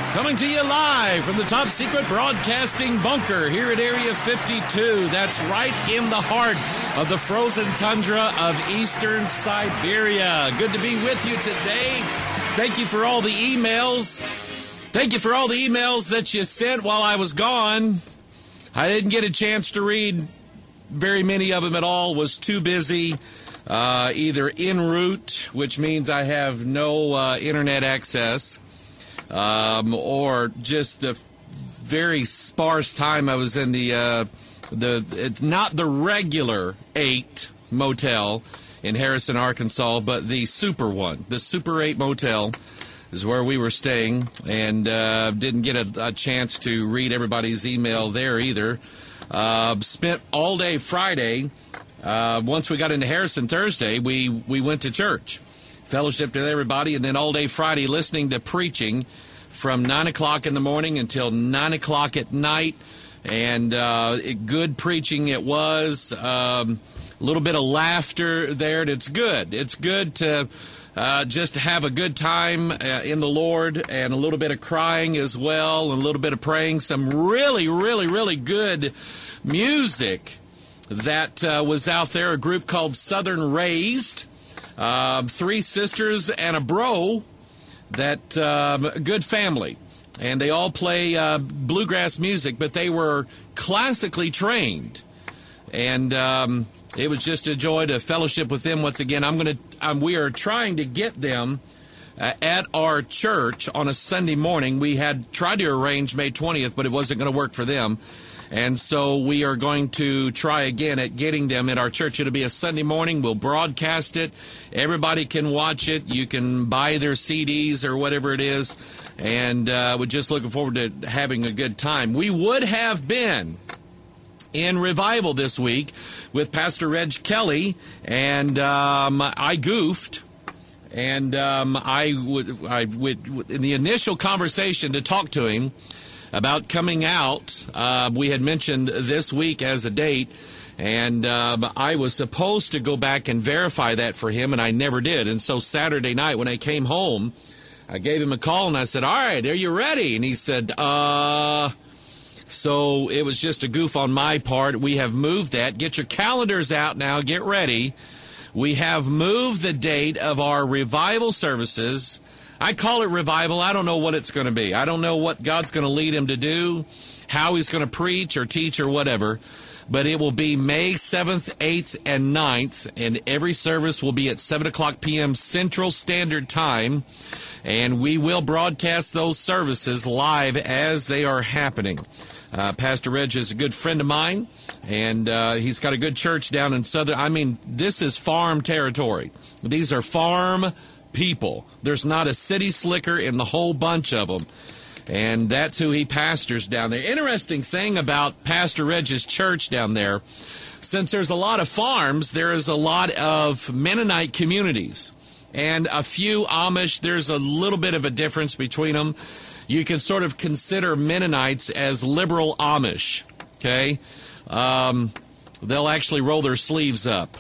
Coming to you live from the top secret broadcasting bunker here at Area 52. That's right in the heart of the frozen tundra of eastern Siberia. Good to be with you today. Thank you for all the emails. Thank you for all the emails that you sent while I was gone. I didn't get a chance to read very many of them at all. Was too busy, either en route, which means I have no internet access, or just the very sparse time I was in it's not the regular 8 motel in Harrison, Arkansas, but the super one, the Super 8 motel is where we were staying, and didn't get a chance to read everybody's email there either. Spent all day Friday. Once we got into Harrison Thursday, we went to church, fellowshiped with everybody, and then all day Friday listening to preaching from 9 o'clock in the morning until 9 o'clock at night. And good preaching it was. A little bit of laughter there. It's good. It's good to just have a good time in the Lord, and a little bit of crying as well, and a little bit of praying. Some really, really, really good music that was out there. A group called Southern Raised, 3 sisters and a bro. That good family, and they all play bluegrass music, but they were classically trained, and it was just a joy to fellowship with them once again. We are trying to get them at our church on a Sunday morning. We had tried to arrange May 20th, but it wasn't going to work for them. And so we are going to try again at getting them at our church. It'll be a Sunday morning. We'll broadcast it. Everybody can watch it. You can buy their CDs or whatever it is. And we're just looking forward to having a good time. We would have been in revival this week with Pastor Reg Kelly, and I goofed. And I would in the initial conversation to talk to him about coming out, we had mentioned this week as a date, and I was supposed to go back and verify that for him, and I never did. And so Saturday night when I came home, I gave him a call, and I said, all right, are you ready? And he said, So it was just a goof on my part. We have moved that. Get your calendars out now. Get ready. We have moved the date of our revival services. I call it revival. I don't know what it's going to be. I don't know what God's going to lead him to do, how he's going to preach or teach or whatever. But it will be May 7th, 8th, and 9th, and every service will be at 7 o'clock p.m. Central Standard Time. And we will broadcast those services live as they are happening. Pastor Reg is a good friend of mine, and he's got a good church down in this is farm territory. These are farm people. There's not a city slicker in the whole bunch of them. And that's who he pastors down there. Interesting thing about Pastor Reg's church down there, since there's a lot of farms, there is a lot of Mennonite communities and a few Amish. There's a little bit of a difference between them. You can sort of consider Mennonites as liberal Amish, okay? They'll actually roll their sleeves up.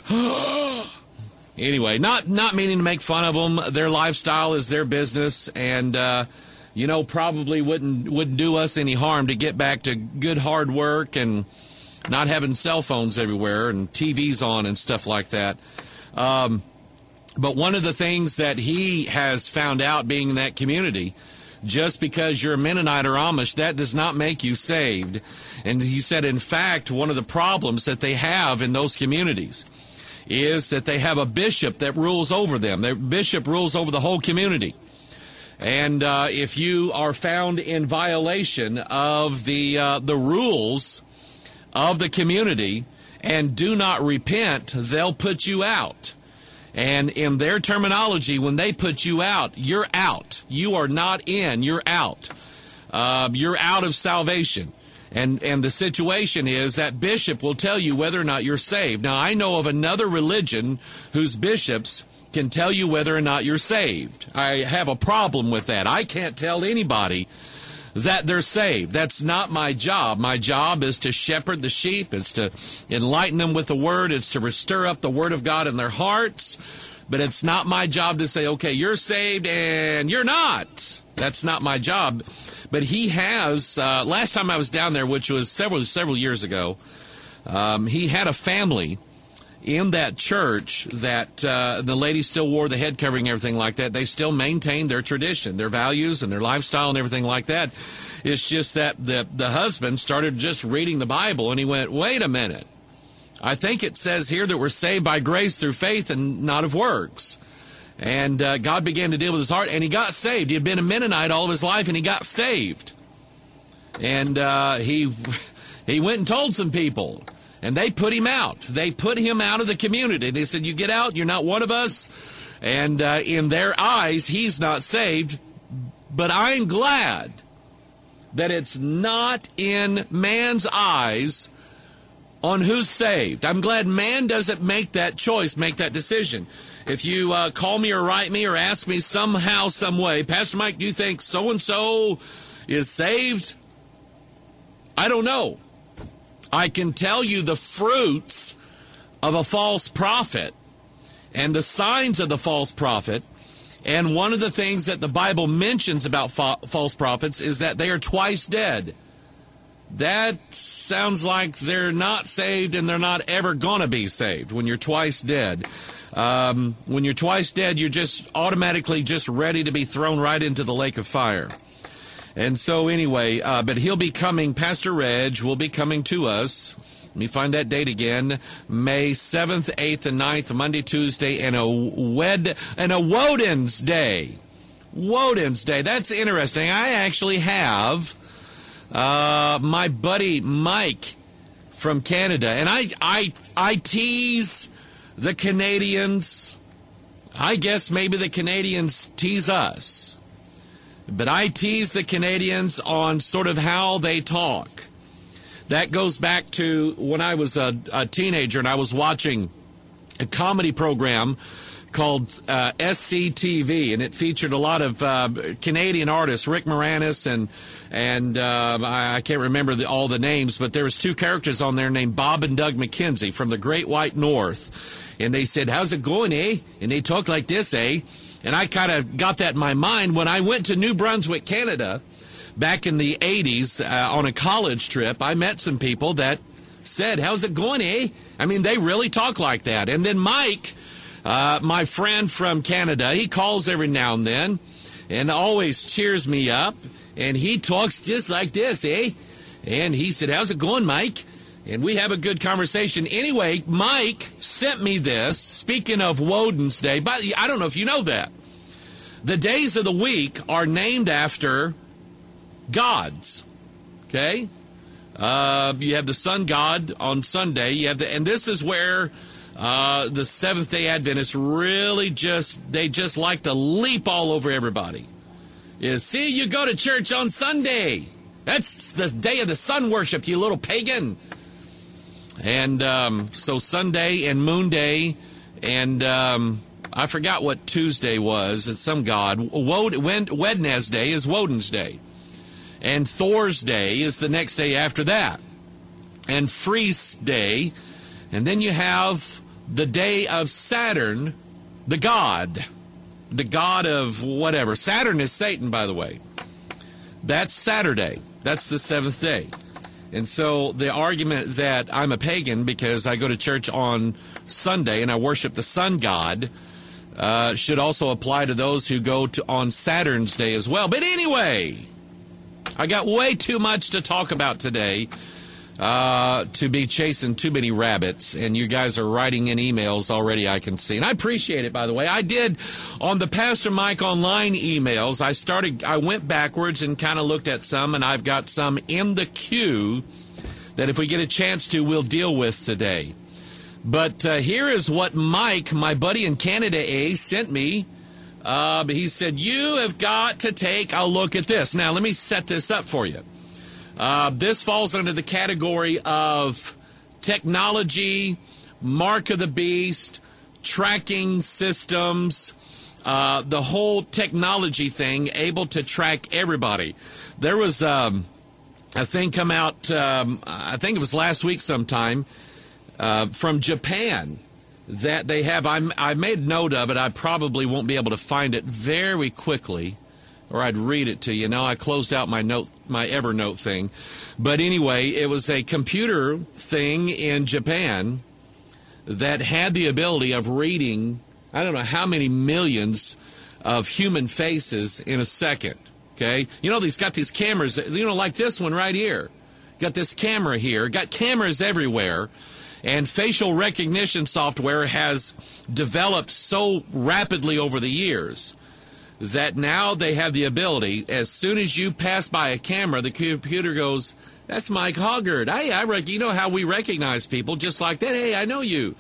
Anyway, not meaning to make fun of them. Their lifestyle is their business, and probably wouldn't do us any harm to get back to good hard work and not having cell phones everywhere and TVs on and stuff like that. But one of the things that he has found out being in that community, just because you're a Mennonite or Amish, that does not make you saved. And he said, in fact, one of the problems that they have in those communities is that they have a bishop that rules over them. The bishop rules over the whole community. And if you are found in violation of the rules of the community and do not repent, they'll put you out. And in their terminology, when they put you out, you're out. You are not in, you're out. You're out of salvation. And the situation is that bishop will tell you whether or not you're saved. Now, I know of another religion whose bishops can tell you whether or not you're saved. I have a problem with that. I can't tell anybody that they're saved. That's not my job. My job is to shepherd the sheep. It's to enlighten them with the word. It's to stir up the word of God in their hearts. But it's not my job to say, okay, you're saved and you're not. That's not my job. But he has, last time I was down there, which was several years ago, he had a family in that church that the ladies still wore the head covering and everything like that. They still maintained their tradition, their values, and their lifestyle and everything like that. It's just that the husband started just reading the Bible, and he went, wait a minute. I think it says here that we're saved by grace through faith and not of works. And God began to deal with his heart, and he got saved. He had been a Mennonite all of his life, and he got saved. And he went and told some people, and they put him out. They put him out of the community. They said, you get out, you're not one of us. And in their eyes, he's not saved. But I'm glad that it's not in man's eyes on who's saved. I'm glad man doesn't make that choice, make that decision. If you call me or write me or ask me somehow, some way, Pastor Mike, do you think so-and-so is saved? I don't know. I can tell you the fruits of a false prophet and the signs of the false prophet. And one of the things that the Bible mentions about false prophets is that they are twice dead. That sounds like they're not saved and they're not ever going to be saved when you're twice dead. When you're twice dead, you're just automatically just ready to be thrown right into the lake of fire. And so anyway, but he'll be coming, Pastor Reg will be coming to us. Let me find that date again. May 7th, 8th, and 9th, Monday, Tuesday, and a Woden's Day. Woden's Day. That's interesting. I actually have my buddy Mike from Canada, and I tease the Canadians. I guess maybe the Canadians tease us. But I tease the Canadians on sort of how they talk. That goes back to when I was a teenager and I was watching a comedy program called SCTV, and it featured a lot of Canadian artists, Rick Moranis and I can't remember all the names, but there was two characters on there named Bob and Doug McKenzie from the Great White North, and they said, "How's it going, eh?" And they talk like this, eh? And I kind of got that in my mind when I went to New Brunswick, Canada, back in the 80s on a college trip. I met some people that said, "How's it going, eh?" I mean, they really talk like that. And then Mike, my friend from Canada, he calls every now and then and always cheers me up. And he talks just like this, eh? And he said, "How's it going, Mike?" And we have a good conversation. Anyway, Mike sent me this, speaking of Woden's Day. But I don't know if you know that. The days of the week are named after gods, okay? You have the sun god on Sunday. You have and this is where the Seventh-day Adventists really they just like to leap all over everybody. See, you go to church on Sunday. That's the day of the sun worship, you little pagan. And so Sunday and Moon Day, and I forgot what Tuesday was. It's some god. Wednesday is Woden's Day. And Thor's Day is the next day after that. And Freeze Day. And then you have the day of Saturn, the god of whatever. Saturn is Satan, by the way. That's Saturday. That's the seventh day. And so the argument that I'm a pagan because I go to church on Sunday and I worship the sun god should also apply to those who go on Saturn's day as well. But anyway, I got way too much to talk about today to be chasing too many rabbits, and you guys are writing in emails already, I can see. And I appreciate it, by the way. I did, on the Pastor Mike Online emails, I went backwards and kind of looked at some, and I've got some in the queue that if we get a chance to, we'll deal with today. But here is what Mike, my buddy in Canada, sent me. He said, "You have got to take a look at this." Now, let me set this up for you. This falls under the category of technology, mark of the beast, tracking systems, the whole technology thing, able to track everybody. There was a thing come out, I think it was last week sometime, from Japan that they have. I made note of it. I probably won't be able to find it very quickly. or I'd read it to you. Now I closed out my Evernote thing. But anyway, it was a computer thing in Japan that had the ability of reading, I don't know how many millions of human faces in a second. Okay? You know, he's got these cameras, like this one right here. Got this camera here. Got cameras everywhere. And facial recognition software has developed so rapidly over the years that now they have the ability, as soon as you pass by a camera, the computer goes, that's Mike Hoggard. Hey, you know how we recognize people just like that. Hey, I know you.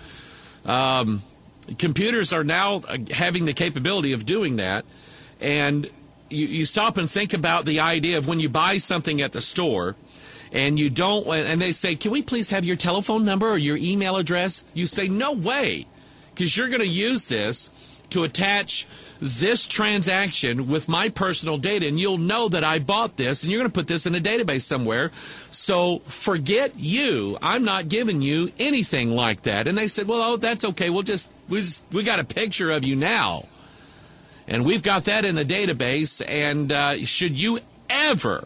Computers are now having the capability of doing that. And you stop and think about the idea of when you buy something at the store, and you don't, and they say, can we please have your telephone number or your email address? You say, no way, because you're going to use this to attach this transaction with my personal data, and you'll know that I bought this, and you're going to put this in a database somewhere. So forget you. I'm not giving you anything like that. And they said, well, that's okay. We got a picture of you now, and we've got that in the database. And should you ever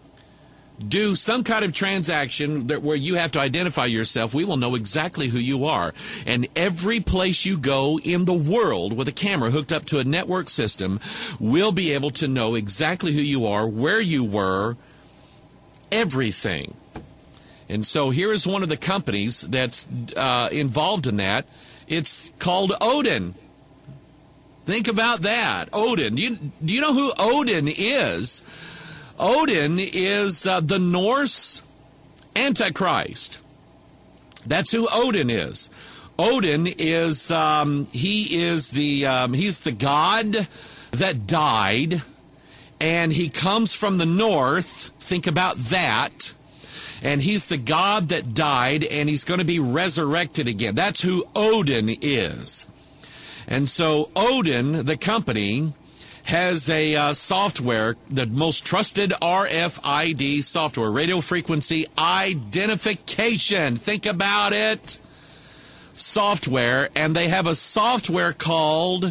do some kind of transaction where you have to identify yourself, we will know exactly who you are. And every place you go in the world with a camera hooked up to a network system, we'll be able to know exactly who you are, where you were, everything. And so here is one of the companies that's involved in that. It's called Odin. Think about that. Odin. Do you know who Odin is? Odin is the Norse Antichrist. That's who Odin is. Odin is he's the god that died, and he comes from the north. Think about that. And he's the god that died, and he's going to be resurrected again. That's who Odin is. And so Odin, the company, has a software, the most trusted RFID software, radio frequency identification. Think about it. Software, and they have a software called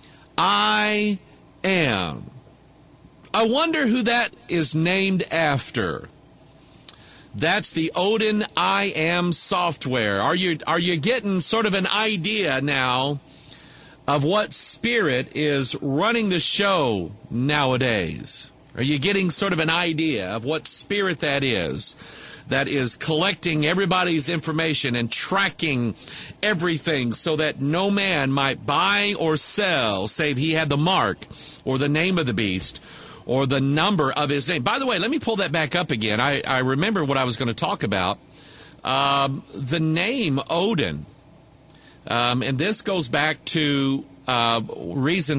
I Am. I wonder who that is named after. That's the Odin I Am software. Are you getting sort of an idea now of what spirit is running the show nowadays? Are you getting sort of an idea of what spirit that is collecting everybody's information and tracking everything so that no man might buy or sell save he had the mark or the name of the beast or the number of his name? By the way, let me pull that back up again. I remember what I was going to talk about. The name Odin. And this goes back to reason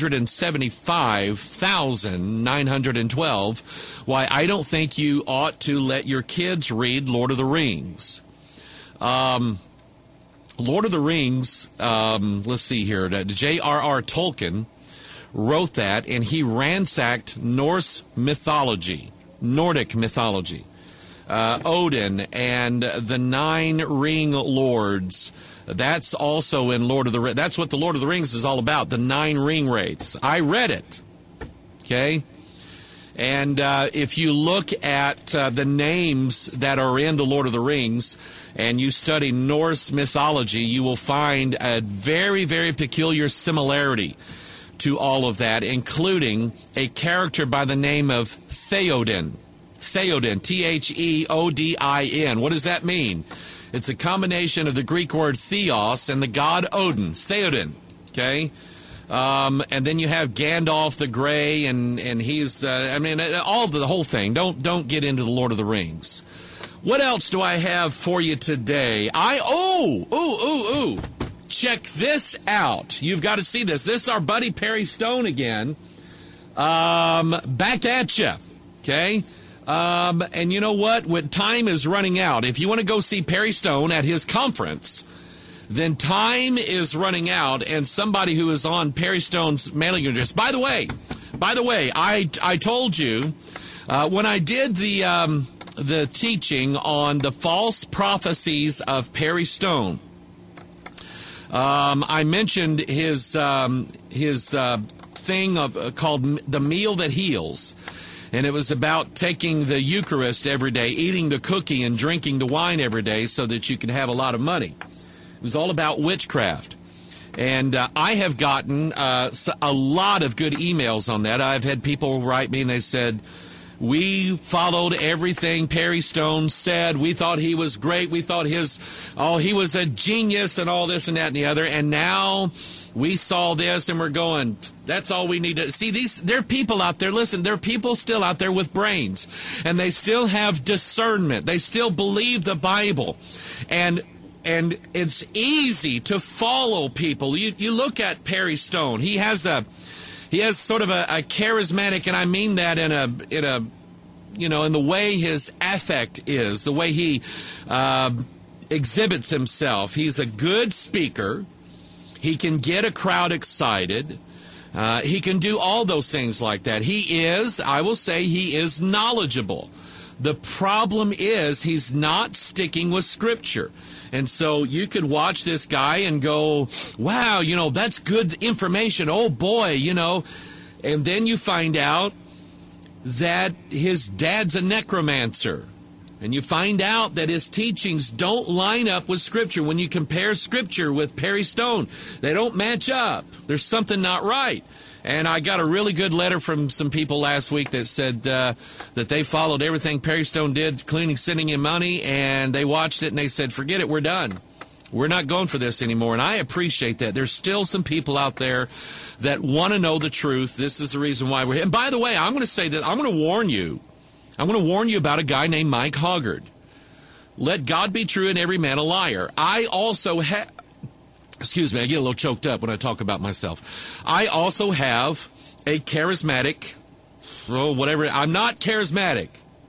475,912 why I don't think you ought to let your kids read Lord of the Rings. Lord of the Rings, let's see here, J.R.R. Tolkien wrote that, and he ransacked Norse mythology, Nordic mythology, Odin and the 9 ring lords. That's also in Lord of the Rings. That's what the Lord of the Rings is all about, the 9 ring wraiths. I read it, okay? And if you look at the names that are in the Lord of the Rings and you study Norse mythology, you will find a very, very peculiar similarity to all of that, including a character by the name of Theoden. Theoden, Theodin. What does that mean? It's a combination of the Greek word theos and the god Odin, Theoden, okay? And then you have Gandalf the Grey, and he's the whole thing. Don't get into the Lord of the Rings. What else do I have for you today? Check this out. You've got to see this. This is our buddy Perry Stone again. Back at you, okay? And you know what? When time is running out, if you want to go see Perry Stone at his conference, then time is running out, and somebody who is on Perry Stone's mailing address. By the way, I told you when I did the teaching on the false prophecies of Perry Stone, I mentioned his thing called The Meal That Heals. And it was about taking the Eucharist every day, eating the cookie and drinking the wine every day so that you could have a lot of money. It was all about witchcraft. And I have gotten a lot of good emails on that. I've had people write me and they said, we followed everything Perry Stone said. We thought he was great. We thought he was a genius and all this and that and the other. And now we saw this and we're going, that's all we need to see. There are people out there. Listen, there are people still out there with brains, and they still have discernment. They still believe the Bible, and it's easy to follow people. You look at Perry Stone. He has sort of a charismatic, and I mean that in the way his affect is, the way he exhibits himself. He's a good speaker. He can get a crowd excited. He can do all those things like that. I will say he is knowledgeable. The problem is he's not sticking with Scripture. And so you could watch this guy and go, wow, that's good information. Oh, boy, And then you find out that his dad's a necromancer. And you find out that his teachings don't line up with Scripture. When you compare Scripture with Perry Stone, they don't match up. There's something not right. And I got a really good letter from some people last week that said that they followed everything Perry Stone did, including sending him money, and they watched it and they said, forget it, we're done. We're not going for this anymore. And I appreciate that. There's still some people out there that want to know the truth. This is the reason why we're here. And by the way, I'm going to say that I'm going to warn you. I'm going to warn you about a guy named Mike Hoggard. Let God be true and every man a liar. I also have, excuse me, I get a little choked up when I talk about myself. I also have a charismatic, whatever. I'm not charismatic.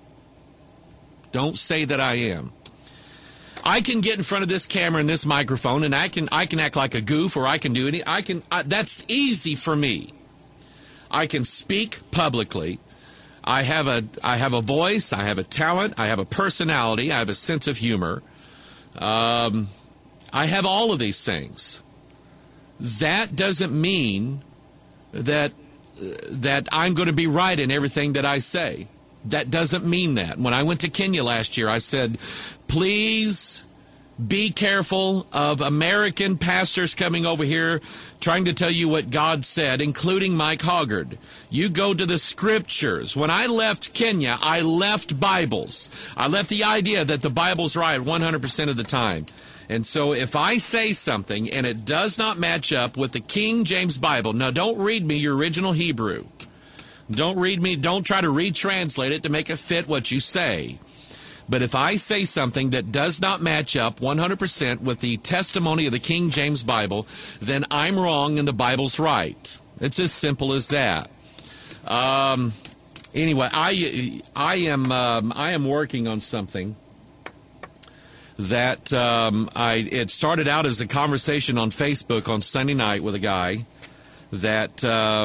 Don't say that I am. I can get in front of this camera and this microphone, and I can act like a goof, or I can do any. That's easy for me. I can speak publicly. I have a voice. I have a talent. I have a personality. I have a sense of humor. I have all of these things. That doesn't mean that I'm going to be right in everything that I say. That doesn't mean that. When I went to Kenya last year, I said, please be careful of American pastors coming over here trying to tell you what God said, including Mike Hoggard. You go to the Scriptures. When I left Kenya, I left Bibles. I left the idea that the Bible's right 100% of the time. And so if I say something and it does not match up with the King James Bible, now don't read me your original Hebrew. Don't try to retranslate it to make it fit what you say. But if I say something that does not match up 100% with the testimony of the King James Bible, then I'm wrong and the Bible's right. It's as simple as that. Anyway, I am working on something that it started out as a conversation on Facebook on Sunday night with a guy that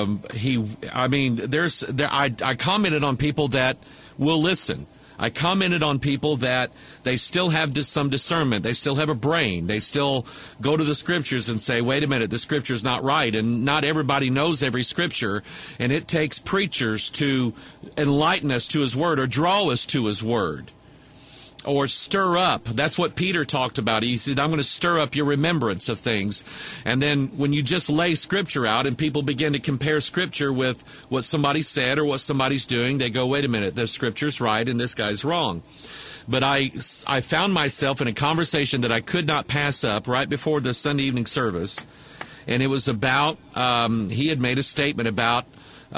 I commented on people that will listen. I commented on people that they still have some discernment. They still have a brain. They still go to the Scriptures and say, wait a minute, the Scripture's not right. And not everybody knows every Scripture. And it takes preachers to enlighten us to His Word or draw us to His Word. Or stir up. That's what Peter talked about. He said, I'm going to stir up your remembrance of things. And then when you just lay Scripture out and people begin to compare Scripture with what somebody said or what somebody's doing, they go, wait a minute, the Scripture's right and this guy's wrong. But I found myself in a conversation that I could not pass up right before the Sunday evening service. And it was about, he had made a statement about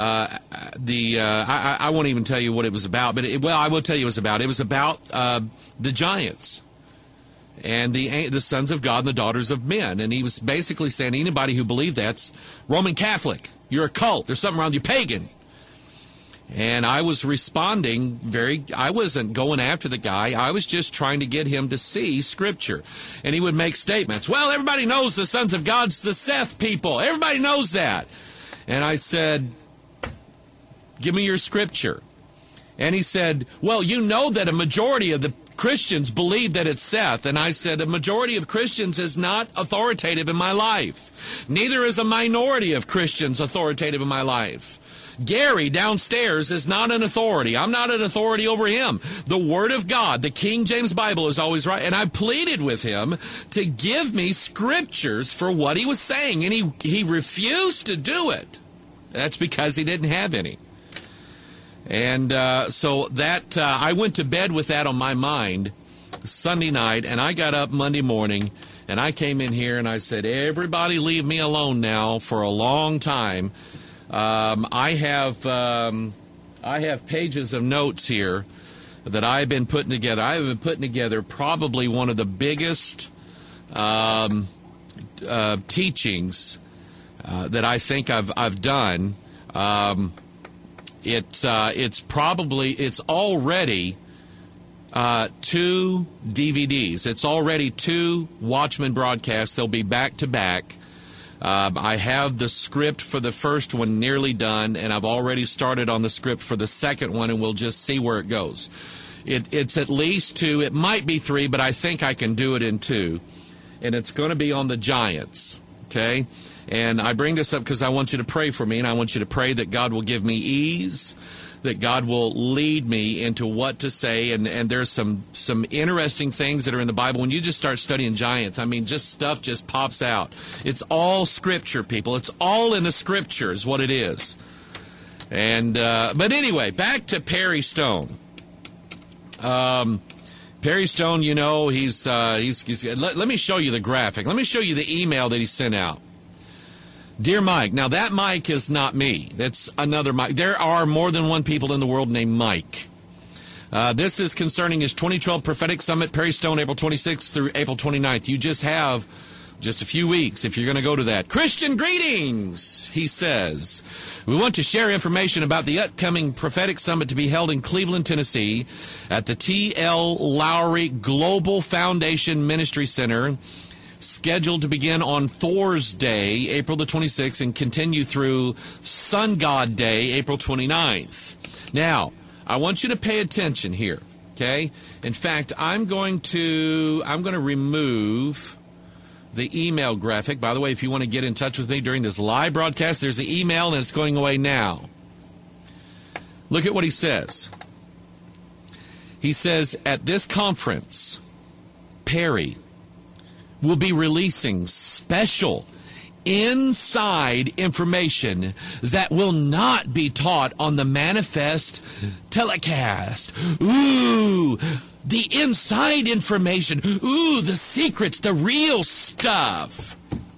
I won't even tell you what it was about, but I will tell you what it was about. It was about the giants and the sons of God and the daughters of men. And he was basically saying anybody who believed that's Roman Catholic. You're a cult. There's something wrong with you, pagan. And I was responding I wasn't going after the guy. I was just trying to get him to see Scripture. And he would make statements. Well, everybody knows the sons of God's the Seth people. Everybody knows that. And I said, give me your Scripture. And he said, well, you know that a majority of the Christians believe that it's Seth. And I said, a majority of Christians is not authoritative in my life. Neither is a minority of Christians authoritative in my life. Gary downstairs is not an authority. I'm not an authority over him. The Word of God, the King James Bible, is always right. And I pleaded with him to give me scriptures for what he was saying, and he refused to do it. That's because he didn't have any. And so that I went to bed with that on my mind Sunday night, and I got up Monday morning, and I came in here and I said, everybody leave me alone now for a long time. I have pages of notes here that I've been putting together. I have been putting together probably one of the biggest teachings that I think I've done. It's already 2 DVDs. It's already 2 Watchman broadcasts. They'll be back to back. I have the script for the first one nearly done, and I've already started on the script for the second one, and we'll just see where it goes. It's at least 2. It might be 3, but I think I can do it in 2. And it's going to be on the Giants, okay? And I bring this up because I want you to pray for me, and I want you to pray that God will give me ease, that God will lead me into what to say. And there's some interesting things that are in the Bible. When you just start studying Giants, I mean, just stuff just pops out. It's all Scripture, people. It's all in the Scripture is what it is. And but anyway, back to Perry Stone. Perry Stone, you know, he's let me show you the graphic. Let me show you the email that he sent out. Dear Mike, now that Mike is not me. That's another Mike. There are more than one people in the world named Mike. This is concerning his 2012 Prophetic Summit, Perry Stone, April 26th through April 29th. You just have just a few weeks if you're going to go to that. Christian greetings, he says. We want to share information about the upcoming Prophetic Summit to be held in Cleveland, Tennessee at the T.L. Lowry Global Foundation Ministry Center, scheduled to begin on Thursday, April the 26th, and continue through Sun God Day, April 29th. Now, I want you to pay attention here, okay? In fact, I'm going to remove the email graphic. By the way, if you want to get in touch with me during this live broadcast, there's the email, and it's going away now. Look at what he says. He says, at this conference, Perry will be releasing special inside information that will not be taught on the Manifest telecast. Ooh, the inside information. Ooh, the secrets, the real stuff.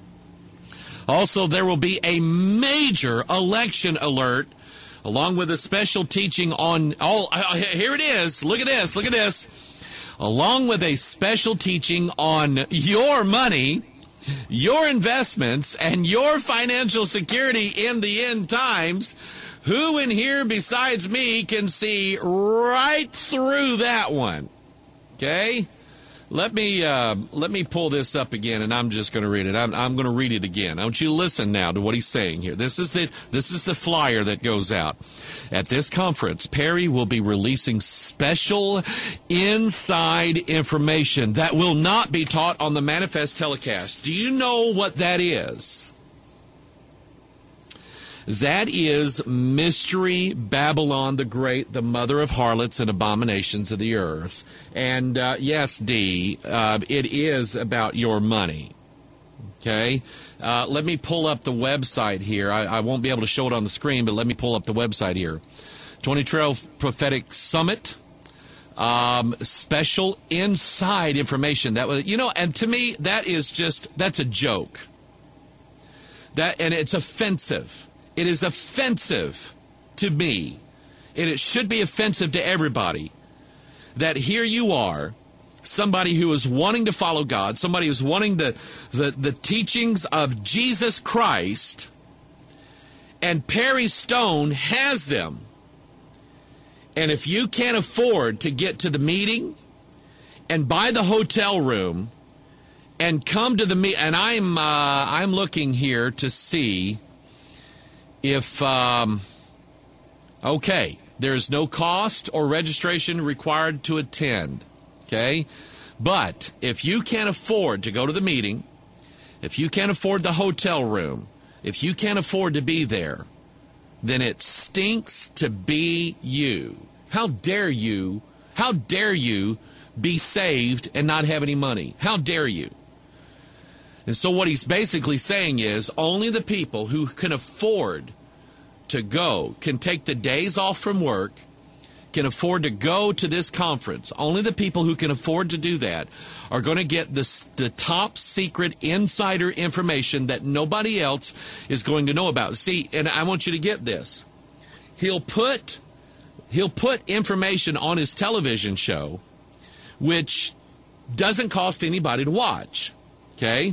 Also, there will be a major election alert along with a special teaching on here it is. Look at this. Look at this. Along with a special teaching on your money, your investments, and your financial security in the end times. Who in here besides me can see right through that one? Okay? Let me pull this up again, and I'm just going to read it. I'm going to read it again. I want you to listen now to what he's saying here. This is the flyer that goes out. At this conference, Perry will be releasing special inside information that will not be taught on the Manifest telecast. Do you know what that is? That is Mystery Babylon the Great, the mother of harlots and abominations of the earth. And yes, D, it is about your money. Okay? Let me pull up the website here. I won't be able to show it on the screen, but let me pull up the website here. 2012 Prophetic Summit. Special inside information. That was, and to me, that's a joke. And it's offensive. It is offensive to me, and it should be offensive to everybody, that here you are, somebody who is wanting to follow God, somebody who's wanting the teachings of Jesus Christ, and Perry Stone has them. And if you can't afford to get to the meeting and buy the hotel room and come to the meeting, and I'm looking here to see if, okay, there's no cost or registration required to attend, okay? But if you can't afford to go to the meeting, if you can't afford the hotel room, if you can't afford to be there, then it stinks to be you. How dare you be saved and not have any money? How dare you? And so what he's basically saying is only the people who can afford to go, can take the days off from work, can afford to go to this conference. Only the people who can afford to do that are going to get the top secret insider information that nobody else is going to know about. See, and I want you to get this. He'll put information on his television show which doesn't cost anybody to watch, okay?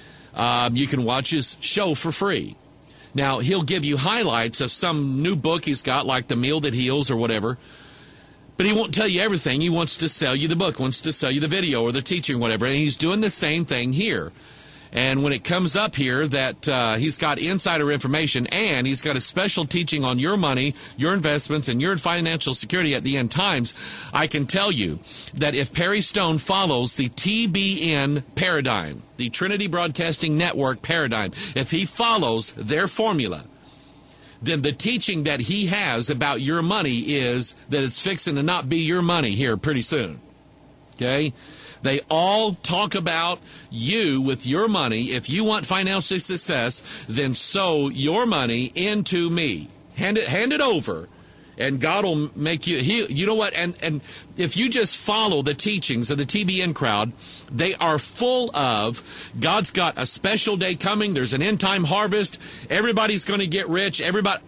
You can watch his show for free. Now, he'll give you highlights of some new book he's got, like The Meal That Heals or whatever, but he won't tell you everything. He wants to sell you the book, wants to sell you the video or the teaching, whatever, and he's doing the same thing here. And when it comes up here that he's got insider information and he's got a special teaching on your money, your investments, and your financial security at the end times, I can tell you that if Perry Stone follows the TBN paradigm, the Trinity Broadcasting Network paradigm, if he follows their formula, then the teaching that he has about your money is that it's fixing to not be your money here pretty soon. Okay? They all talk about you with your money. If you want financial success, then sow your money into me. Hand it over, and God will make you. You know what? And if you just follow the teachings of the TBN crowd, they are full of God's got a special day coming. There's an end time harvest. Everybody's going to get rich.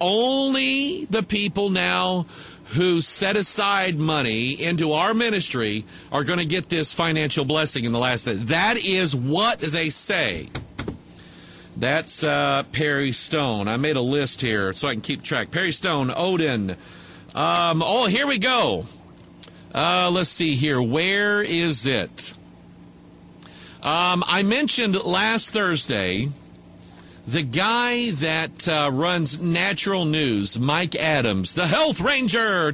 Only the people now who set aside money into our ministry are going to get this financial blessing in the last day. That is what they say. That's Perry Stone. I made a list here so I can keep track. Perry Stone, Odin. Here we go. Let's see here. Where is it? I mentioned last Thursday the guy that runs Natural News, Mike Adams, the Health Ranger.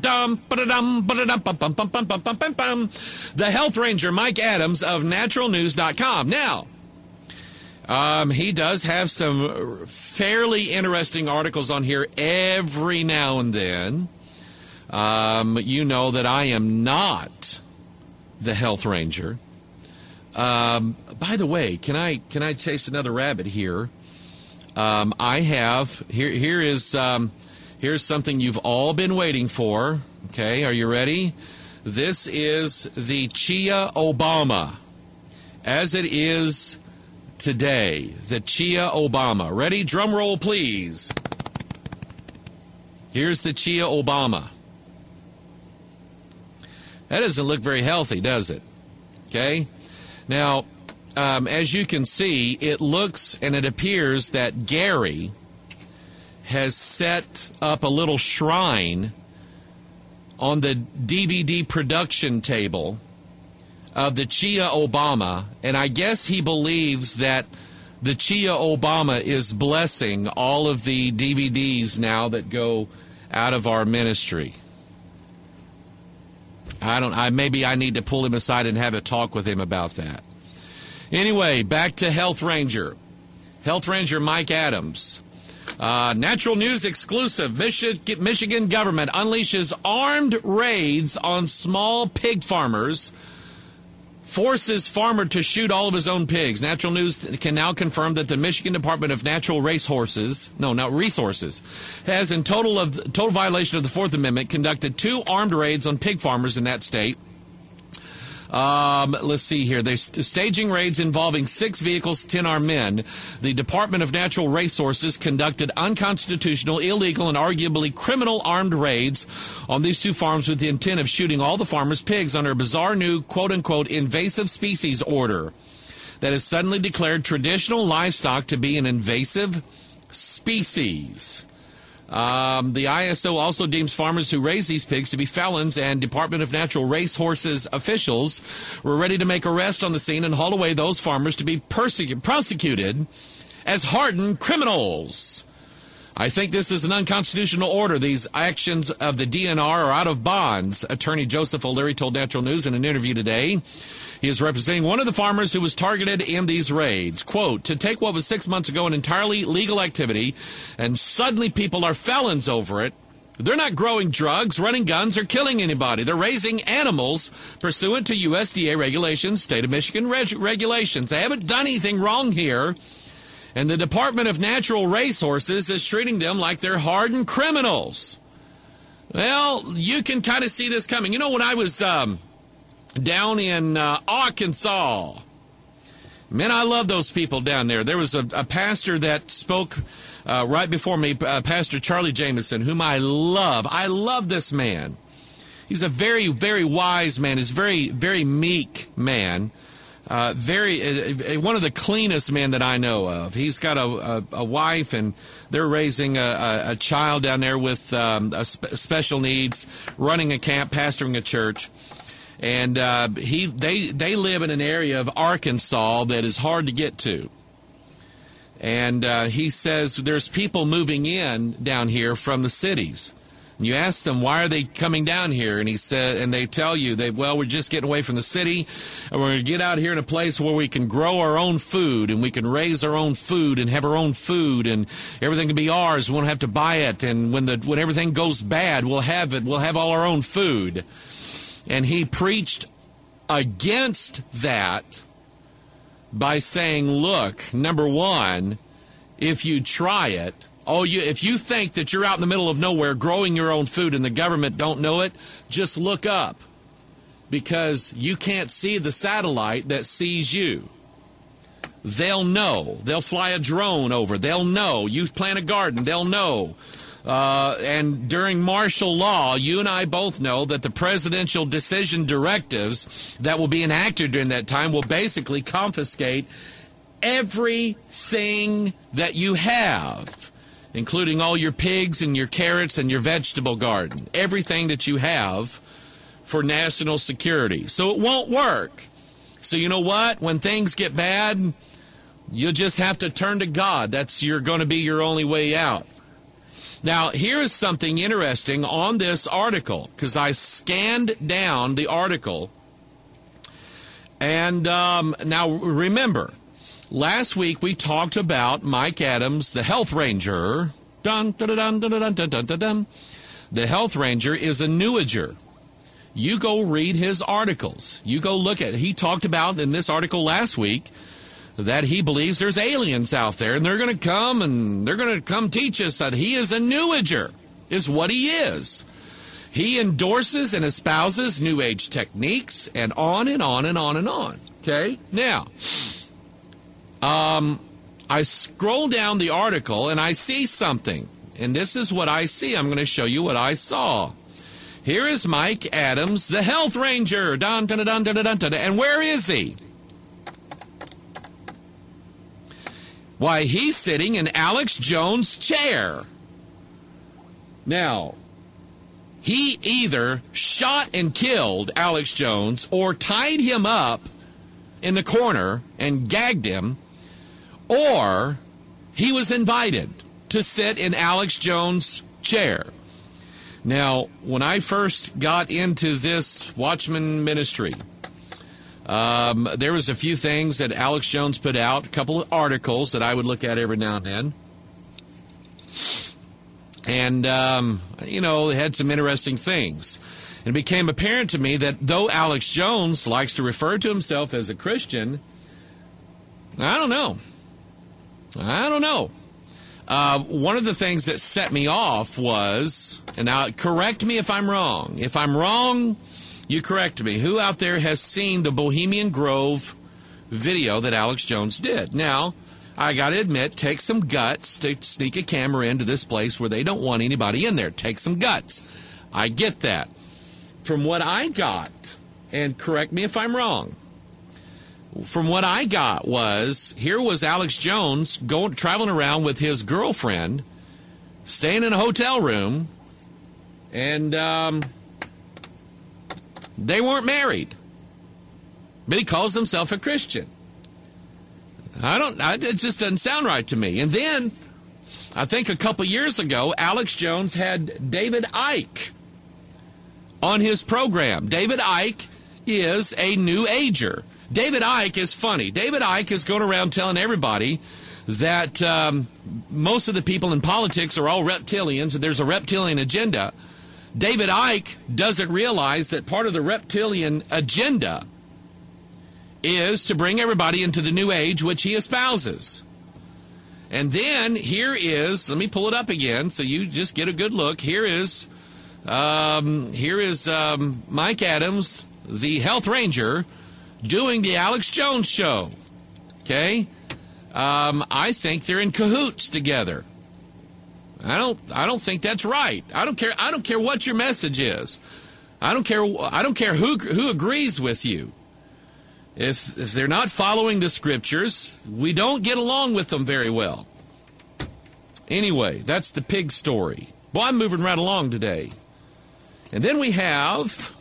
The Health Ranger, Mike Adams of naturalnews.com. Now, he does have some fairly interesting articles on here every now and then. You know that I am not the Health Ranger. By the way, can I chase another rabbit here? I have here's something you've all been waiting for. Okay, are you ready? This is the Chia Obama as it is today. The Chia Obama. Ready? Drum roll, please. Here's the Chia Obama. That doesn't look very healthy, does it? Okay. Now, as you can see, it looks and it appears that Gary has set up a little shrine on the DVD production table of the Chia Obama, and I guess he believes that the Chia Obama is blessing all of the DVDs now that go out of our ministry. Maybe I need to pull him aside and have a talk with him about that. Anyway, back to Health Ranger. Health Ranger Mike Adams. Natural News exclusive. Michigan government unleashes armed raids on small pig farmers. Forces farmer to shoot all of his own pigs. Natural News can now confirm that the Michigan Department of Natural Resources has, in total violation of the Fourth Amendment, conducted 2 armed raids on pig farmers in that state. Let's see here. They're staging raids involving 6 vehicles, 10 armed men. The Department of Natural Resources conducted unconstitutional, illegal, and arguably criminal armed raids on these 2 farms with the intent of shooting all the farmers' pigs under a bizarre new, quote-unquote, invasive species order that has suddenly declared traditional livestock to be an invasive species. The ISO also deems farmers who raise these pigs to be felons, and Department of Natural Racehorses officials were ready to make arrests on the scene and haul away those farmers to be prosecuted as hardened criminals. I think this is an unconstitutional order. These actions of the DNR are out of bounds, Attorney Joseph O'Leary told Natural News in an interview today. He is representing one of the farmers who was targeted in these raids. Quote, to take what was 6 months ago an entirely legal activity, and suddenly people are felons over it. They're not growing drugs, running guns, or killing anybody. They're raising animals pursuant to USDA regulations, state of Michigan regulations. They haven't done anything wrong here. And the Department of Natural Resources is treating them like they're hardened criminals. Well, you can kind of see this coming. You know, when I was down in Arkansas, man, I love those people down there. There was a pastor that spoke right before me, Pastor Charlie Jameson, whom I love. I love this man. He's a very, very wise man. He's a very, very meek man. One of the cleanest men that I know of. He's got a wife, and they're raising a child down there with special needs, running a camp, pastoring a church. And they live in an area of Arkansas that is hard to get to. And he says there's people moving in down here from the cities. And you ask them, why are they coming down here? And he said, and they tell you, we're just getting away from the city, and we're going to get out here in a place where we can grow our own food, and we can raise our own food and have our own food, and everything can be ours. We won't have to buy it. And when everything goes bad, we'll have it. We'll have all our own food. And he preached against that by saying, look, number one, if you try it, if you think that you're out in the middle of nowhere growing your own food and the government don't know it, just look up, because you can't see the satellite that sees you. They'll know. They'll fly a drone over. They'll know. You plant a garden. They'll know. And during martial law, you and I both know that the presidential decision directives that will be enacted during that time will basically confiscate everything that you have, including all your pigs and your carrots and your vegetable garden, everything that you have for national security. So it won't work. So you know what? When things get bad, you'll just have to turn to God. You're going to be your only way out. Now, here is something interesting on this article, because I scanned down the article. And now remember, last week we talked about Mike Adams, the health ranger. Dun, dun, dun, dun, dun, dun, dun, dun, dun. The health ranger is a newager. You go read his articles. You go look at it. He talked about in this article last week that he believes there's aliens out there, and they're going to come teach us that he is a newager, is what he is. He endorses and espouses New Age techniques, and on and on and on and on. Okay? Now, I scroll down the article, and I see something. And this is what I see. I'm going to show you what I saw. Here is Mike Adams, the health ranger. Dun, dun, dun, dun, dun, dun. And where is he? Why, he's sitting in Alex Jones' chair. Now, he either shot and killed Alex Jones or tied him up in the corner and gagged him, or he was invited to sit in Alex Jones' chair. Now, when I first got into this Watchman ministry, there was a few things that Alex Jones put out, a couple of articles that I would look at every now and then. And, they had some interesting things. And it became apparent to me that though Alex Jones likes to refer to himself as a Christian, I don't know. One of the things that set me off was, and now correct me if I'm wrong. If I'm wrong, you correct me. Who out there has seen the Bohemian Grove video that Alex Jones did? Now, I got to admit, take some guts to sneak a camera into this place where they don't want anybody in there. Take some guts. I get that. From what I got, and correct me if I'm wrong, from what I got was, here was Alex Jones traveling around with his girlfriend, staying in a hotel room, and they weren't married. But he calls himself a Christian. It just doesn't sound right to me. And then I think a couple years ago, Alex Jones had David Icke on his program. David Icke is a New Ager. David Icke is funny. David Icke is going around telling everybody that most of the people in politics are all reptilians and there's a reptilian agenda. David Icke doesn't realize that part of the reptilian agenda is to bring everybody into the New Age, which he espouses. And then here is, let me pull it up again so you just get a good look. Here is Mike Adams, the health ranger, doing the Alex Jones show. Okay? I think they're in cahoots together. I don't think that's right. I don't care what your message is. I don't care who agrees with you. If they're not following the scriptures, we don't get along with them very well. Anyway, that's the pig story. Boy, I'm moving right along today. And then we have,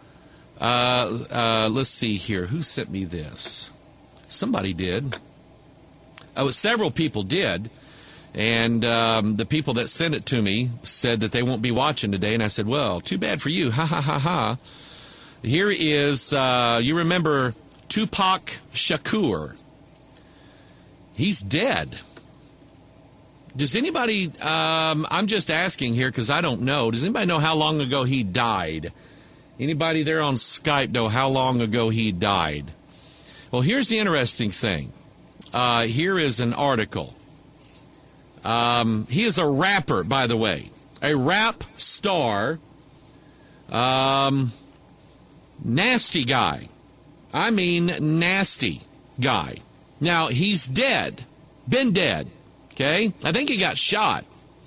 let's see here. Who sent me this? Somebody did. Oh, several people did. And the people that sent it to me said that they won't be watching today. And I said, well, too bad for you. Ha, ha, ha, ha. Here is, you remember Tupac Shakur. He's dead. Does anybody, I'm just asking here because I don't know. Does anybody know how long ago he died? Anybody there on Skype know how long ago he died? Well, here's the interesting thing. Here is an article. He is a rapper, by the way. A rap star. Nasty guy. I mean nasty guy. Now, he's dead. Been dead. Okay? I think he got shot.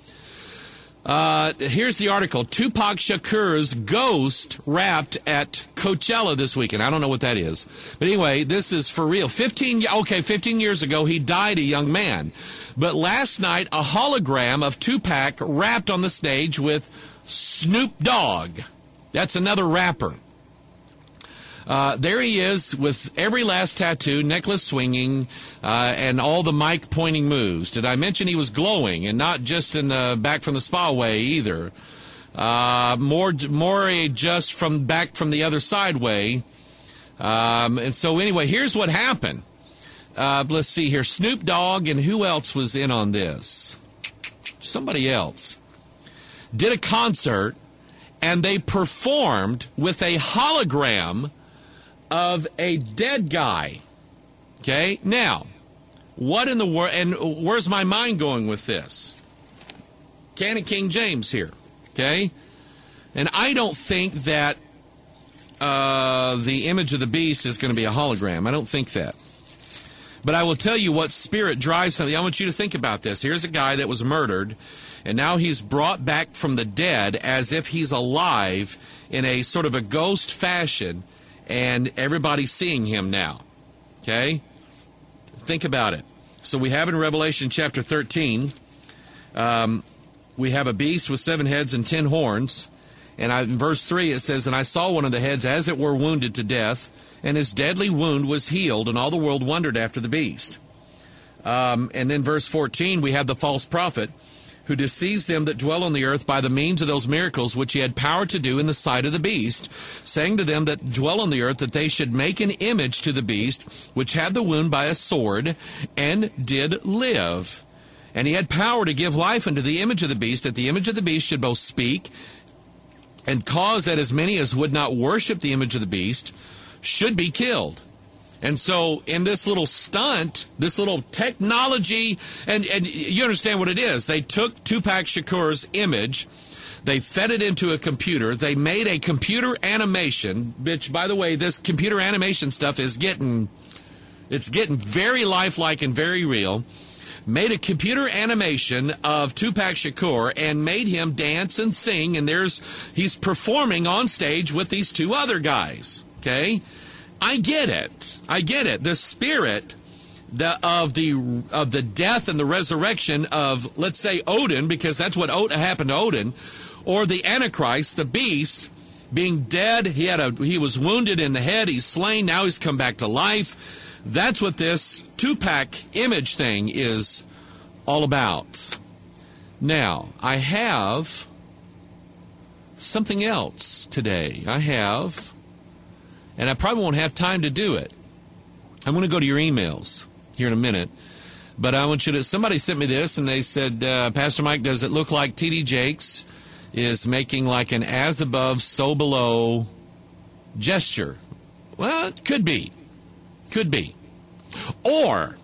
Here's the article. Tupac Shakur's ghost rapped at Coachella this weekend. I don't know what that is. But anyway, this is for real. 15 years ago, he died a young man. But last night, a hologram of Tupac rapped on the stage with Snoop Dogg. That's another rapper. There he is with every last tattoo, necklace swinging, and all the mic pointing moves. Did I mention he was glowing and not just in the back from the spa way either? More just from back from the other side way. And so anyway, here's what happened. Let's see here. Snoop Dogg and who else was in on this? Somebody else did a concert and they performed with a hologram of a dead guy. Okay? Now, what in the world, and where's my mind going with this? Canon King James here. Okay? And I don't think that the image of the beast is going to be a hologram. I don't think that. But I will tell you what spirit drives something. I want you to think about this. Here's a guy that was murdered, and now he's brought back from the dead as if he's alive in a sort of a ghost fashion, and everybody's seeing him now. Okay? Think about it. So we have in Revelation chapter 13, we have a beast with 7 heads and 10 horns. And in verse 3 it says, and I saw one of the heads as it were wounded to death, and his deadly wound was healed, and all the world wondered after the beast. And then verse 14, we have the false prophet, who deceives them that dwell on the earth by the means of those miracles which he had power to do in the sight of the beast, saying to them that dwell on the earth that they should make an image to the beast, which had the wound by a sword, and did live. And he had power to give life unto the image of the beast, that the image of the beast should both speak, and cause that as many as would not worship the image of the beast should be killed. And so in this little stunt, this little technology, and you understand what it is. They took Tupac Shakur's image, they fed it into a computer, they made a computer animation, which, by the way, this computer animation stuff is getting very lifelike and very real. Made a computer animation of Tupac Shakur and made him dance and sing, and he's performing on stage with these 2 other guys. Okay? I get it. The spirit of the death and the resurrection of, let's say, Odin, because that's what happened to Odin, or the Antichrist, the beast, being dead. He was wounded in the head. He's slain. Now he's come back to life. That's what this Tupac image thing is all about. Now, I have something else today. And I probably won't have time to do it. I'm going to go to your emails here in a minute. But I want you to, somebody sent me this, and they said, Pastor Mike, does it look like T.D. Jakes is making like an as above, so below gesture? Well, it could be. Could be. Or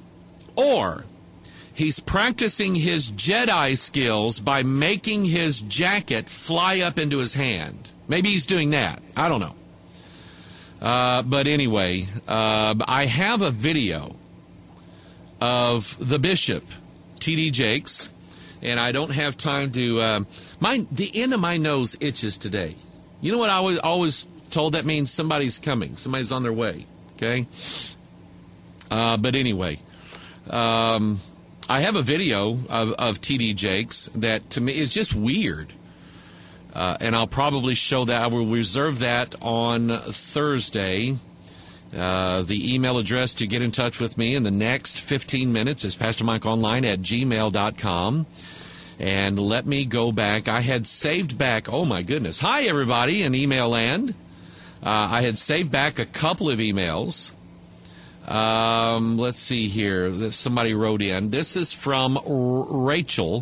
he's practicing his Jedi skills by making his jacket fly up into his hand. Maybe he's doing that. I don't know. But anyway, I have a video of the bishop, T.D. Jakes, and I don't have time to... the end of my nose itches today. You know what I was always told? That means somebody's coming. Somebody's on their way, okay? But anyway, I have a video of T.D. Jakes that, to me, is just weird. And I'll probably show that. I will reserve that on Thursday. The email address to get in touch with me in the next 15 minutes is pastormikeonline@gmail.com. And let me go back. I had saved back, oh my goodness. Hi, everybody in email land. I had saved back a couple of emails. Let's see here. Somebody wrote in. This is from Rachel.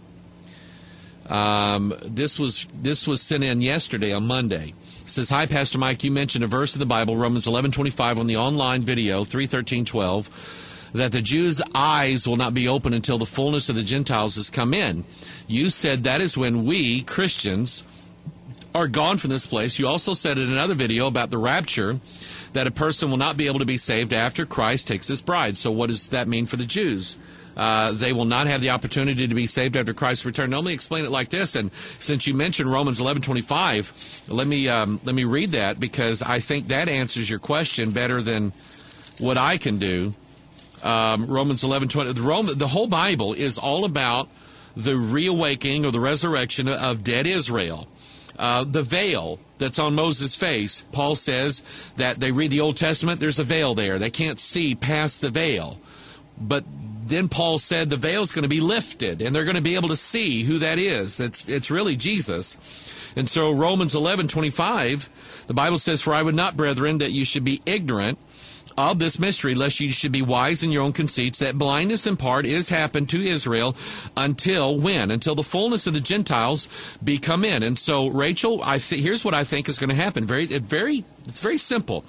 This was sent in yesterday on Monday. It says, hi, Pastor Mike, you mentioned a verse of the Bible, Romans 11:25, on the online video, 3:13:12, that the Jews' eyes will not be open until the fullness of the Gentiles has come in. You said that is when we, Christians, are gone from this place. You also said in another video about the rapture that a person will not be able to be saved after Christ takes his bride. So what does that mean for the Jews? They will not have the opportunity to be saved after Christ's return. Let me explain it like this. And since you mentioned Romans 11:25, let me read that, because I think that answers your question better than what I can do. Romans 11:20. The whole Bible is all about the reawakening or the resurrection of dead Israel. The veil that's on Moses' face, Paul says that they read the Old Testament, there's a veil there. They can't see past the veil. But then Paul said the veil's going to be lifted, and they're going to be able to see who that is. It's really Jesus. And so Romans 11:25, the Bible says, for I would not, brethren, that you should be ignorant of this mystery, lest you should be wise in your own conceits, that blindness in part is happened to Israel until when? Until the fullness of the Gentiles be come in. And so, Rachel, here's what I think is going to happen. It's very simple.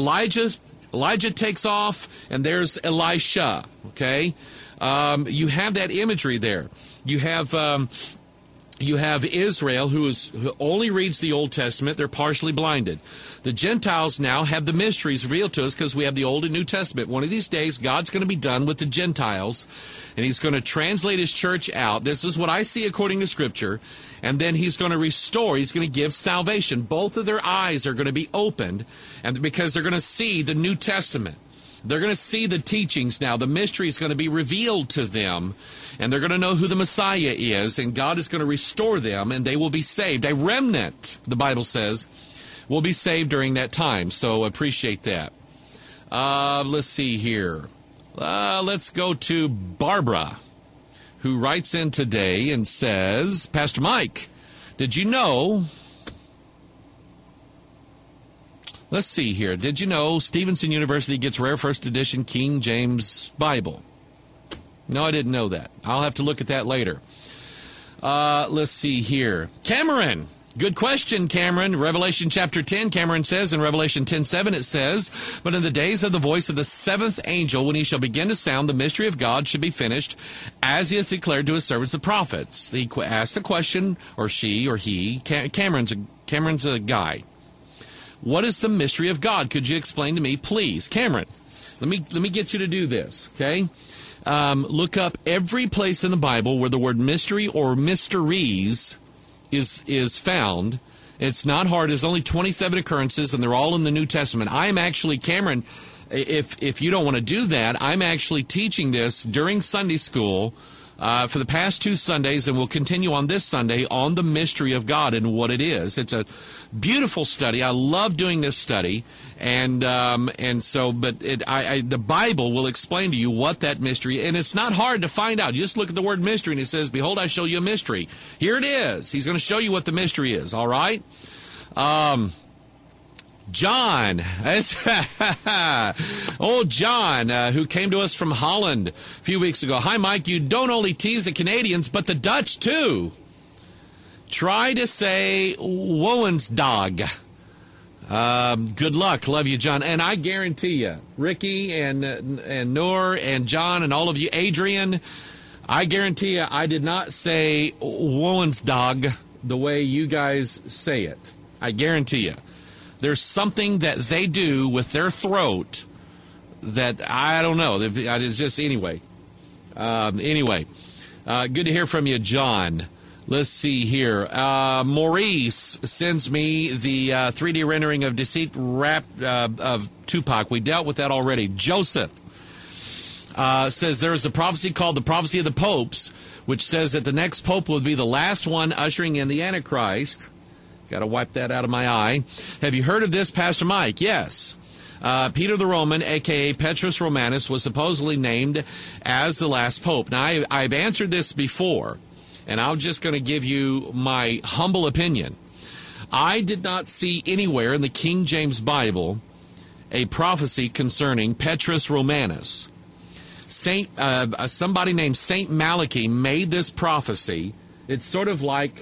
Elijah takes off, and there's Elisha, okay? You have that imagery there. You have Israel, who only reads the Old Testament. They're partially blinded. The Gentiles now have the mysteries revealed to us because we have the Old and New Testament. One of these days, God's going to be done with the Gentiles, and he's going to translate his church out. This is what I see according to Scripture. And then he's going to restore. He's going to give salvation. Both of their eyes are going to be opened, and because they're going to see the New Testament. They're going to see the teachings now. The mystery is going to be revealed to them, and they're going to know who the Messiah is, and God is going to restore them, and they will be saved. A remnant, the Bible says, will be saved during that time, so appreciate that. Let's see here. Let's go to Barbara, who writes in today and says, Pastor Mike, did you know... Let's see here. Did you know Stevenson University gets rare first edition King James Bible? No, I didn't know that. I'll have to look at that later. Let's see here. Cameron. Good question, Cameron. Revelation chapter 10, Cameron says, in Revelation 10:7 it says, but in the days of the voice of the seventh angel, when he shall begin to sound, the mystery of God should be finished, as he has declared to his servants the prophets. He asked the question, or she, or he. Cameron's a guy. What is the mystery of God? Could you explain to me, please? Cameron, let me get you to do this, okay? Look up every place in the Bible where the word mystery or mysteries is found. It's not hard. There's only 27 occurrences, and they're all in the New Testament. I'm actually, Cameron, if you don't want to do that, I'm actually teaching this during Sunday school for the past 2 Sundays, and we'll continue on this Sunday on the mystery of God and what it is. It's a beautiful study. I love doing this study, and so, but the Bible will explain to you what that mystery, and it's not hard to find out. You just look at the word mystery, and it says, "Behold, I show you a mystery." Here it is. He's going to show you what the mystery is. All right. John, old John, who came to us from Holland a few weeks ago. Hi, Mike. You don't only tease the Canadians, but the Dutch, too. Try to say Woensdag. Good luck. Love you, John. And I guarantee you, Ricky and Noor and John and all of you, Adrian, I guarantee you I did not say Woensdag the way you guys say it. I guarantee you. There's something that they do with their throat that I don't know. It's just anyway. Good to hear from you, John. Let's see here. Maurice sends me the 3D rendering of Deceit Rap of Tupac. We dealt with that already. Joseph says there is a prophecy called the Prophecy of the Popes, which says that the next pope will be the last one ushering in the Antichrist. Got to wipe that out of my eye. Have you heard of this, Pastor Mike? Yes. Peter the Roman, a.k.a. Petrus Romanus, was supposedly named as the last pope. Now, I've answered this before, and I'm just going to give you my humble opinion. I did not see anywhere in the King James Bible a prophecy concerning Petrus Romanus. Somebody named Saint Malachi made this prophecy. It's sort of like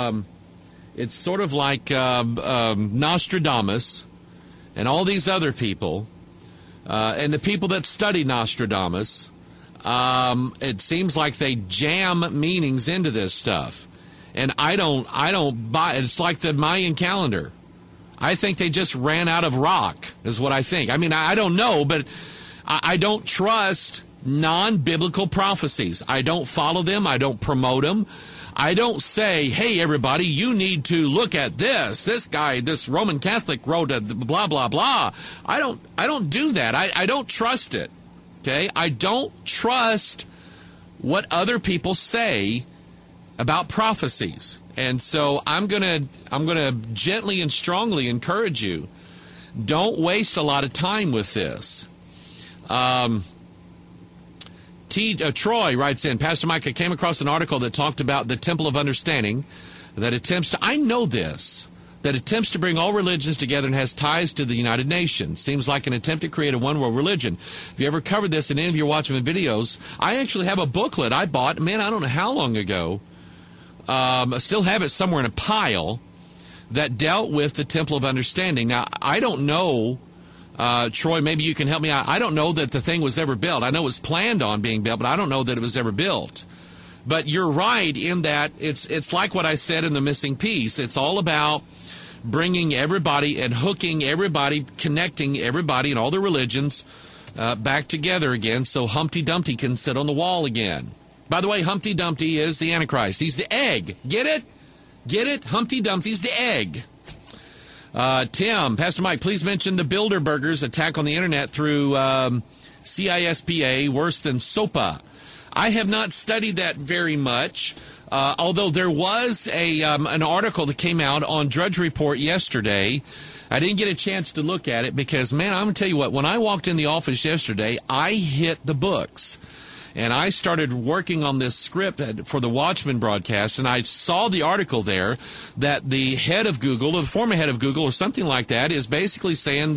Nostradamus and all these other people, and the people that study Nostradamus. It seems like they jam meanings into this stuff, and I don't buy it. It's like the Mayan calendar. I think they just ran out of rock, is what I think. I mean, I don't know, but I don't trust non-biblical prophecies. I don't follow them. I don't promote them. I don't say, hey, everybody, you need to look at this. This guy, this Roman Catholic wrote a blah, blah, blah. I don't do that. I don't trust it. Okay? I don't trust what other people say about prophecies. And so I'm going to gently and strongly encourage you, don't waste a lot of time with this. Troy writes in, Pastor Mike, I came across an article that talked about the Temple of Understanding that attempts to, I know this, that attempts to bring all religions together and has ties to the United Nations. Seems like an attempt to create a one-world religion. If you ever covered this in any of your Watchmen videos, I actually have a booklet I bought, I don't know how long ago. I still have it somewhere in a pile that dealt with the Temple of Understanding. Now, I don't know, Troy, maybe you can help me out. I don't know that the thing was ever built. I know it was planned on being built, but I don't know that it was ever built. But you're right in that it's like what I said in The Missing Piece. It's all about bringing everybody and hooking everybody, connecting everybody and all the religions back together again so Humpty Dumpty can sit on the wall again. By the way, Humpty Dumpty is the Antichrist. He's the egg. Get it? Get it? Humpty Dumpty's the egg. Tim, Pastor Mike, please mention the Bilderbergers' attack on the internet through CISPA, worse than SOPA. I have not studied that very much, although there was an article that came out on Drudge Report yesterday. I didn't get a chance to look at it because, man, I'm going to tell you what, when I walked in the office yesterday, I hit the books. And I started working on this script for the Watchmen broadcast, and I saw the article there that the head of Google, or the former head of Google, or something like that, is basically saying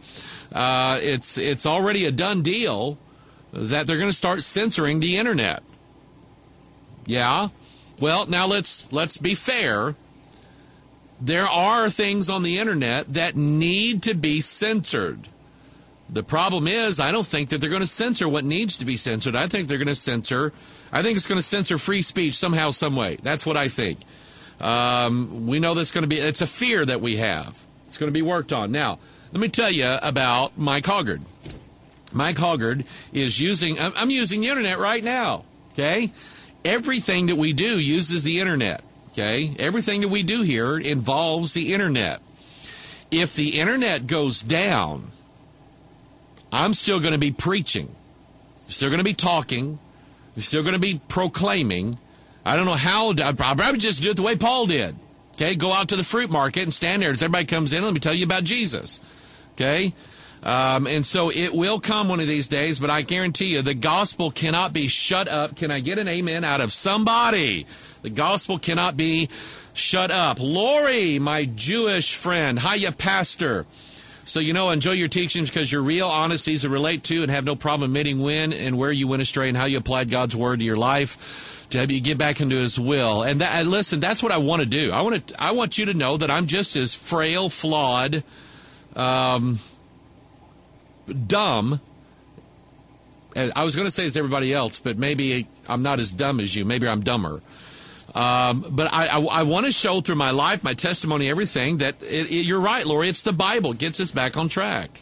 it's already a done deal that they're going to start censoring the internet. Yeah? Well, now let's be fair. There are things on the internet that need to be censored. The problem is, I don't think that they're going to censor what needs to be censored. I think they're going to censor, it's going to censor free speech somehow, some way. That's what I think. We know that's going to be, it's a fear that we have. It's going to be worked on. Now, let me tell you about Mike Hoggard. Mike Hoggard is I'm using the internet right now, okay? Everything that we do uses the internet, okay? Everything that we do here involves the internet. If the internet goes down, I'm still going to be preaching, still going to be talking, You're still going to be proclaiming. I don't know how. I'd probably just do it the way Paul did. Okay, go out to the fruit market and stand there as everybody comes in. Let me tell you about Jesus. Okay, and so it will come one of these days, but I guarantee you the gospel cannot be shut up. Can I get an amen out of somebody? The gospel cannot be shut up. Lori, my Jewish friend. Hiya, Pastor. So, enjoy your teachings because you're real, honest, easy to relate to, and have no problem admitting when and where you went astray and how you applied God's word to your life to help you get back into his will. And listen, that's what I want to do. I want you to know that I'm just as frail, flawed, dumb. I was going to say as everybody else, but maybe I'm not as dumb as you. Maybe I'm dumber. But I want to show through my life, my testimony, everything that you're right, Lori. It's the Bible. It gets us back on track.